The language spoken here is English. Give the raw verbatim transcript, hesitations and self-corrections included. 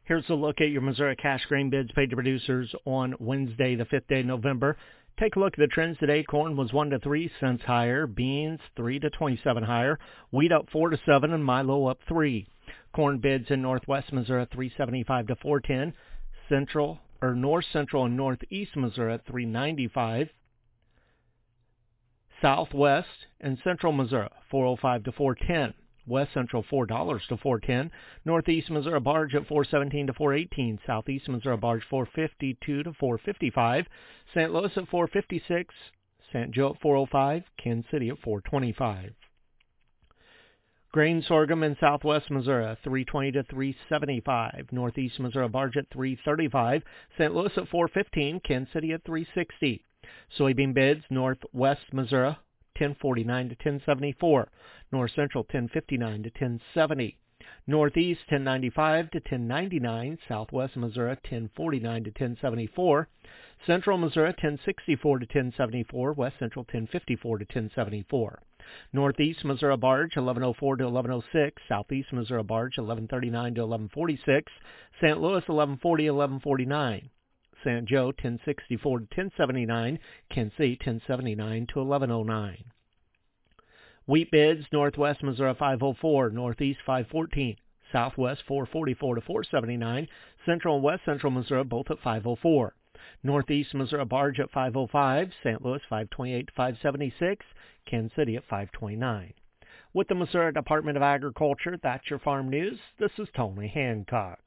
Here's a look at your Missouri cash grain bids paid to producers on Wednesday, the fifth day of November. Take a look at the trends today. Corn was one to three cents higher. Beans three to twenty-seven higher. Wheat up four to seven, and Milo up three. Corn bids in Northwest Missouri three seventy-five to four ten. Central or North Central and Northeast Missouri three ninety-five. Southwest and Central Missouri four oh five to four ten. West Central four dollars to four ten. Northeast Missouri barge at four seventeen to four eighteen. Southeast Missouri barge four fifty-two to four fifty-five. Saint Louis at four fifty-six. Saint Joe at four oh five. Kansas City at four twenty-five. Grain sorghum in Southwest Missouri three twenty to three seventy-five. Northeast Missouri barge at three thirty-five. Saint Louis at four fifteen. Kansas City at three sixty. Soybean bids Northwest Missouri ten forty-nine to ten seventy-four. North Central ten fifty-nine to ten seventy. Northeast ten ninety-five to ten ninety-nine. Southwest Missouri ten forty-nine to ten seventy-four. Central Missouri ten sixty-four to ten seventy-four. West Central ten fifty-four to ten seventy-four. Northeast Missouri barge eleven oh four to eleven oh six. Southeast Missouri barge eleven thirty-nine to eleven forty-six. Saint Louis eleven forty to eleven forty-nine. Saint Joe ten sixty-four to ten seventy-nine. Kansas City ten seventy-nine to eleven oh nine. Wheat bids Northwest Missouri five oh four, Northeast five fourteen, Southwest four forty-four to four seventy-nine, Central and West Central Missouri both at five oh four. Northeast Missouri barge at five oh five, Saint Louis five twenty-eight to five seventy-six, Kansas City at five twenty-nine. With the Missouri Department of Agriculture, that's your farm news. This is Tony Hancock.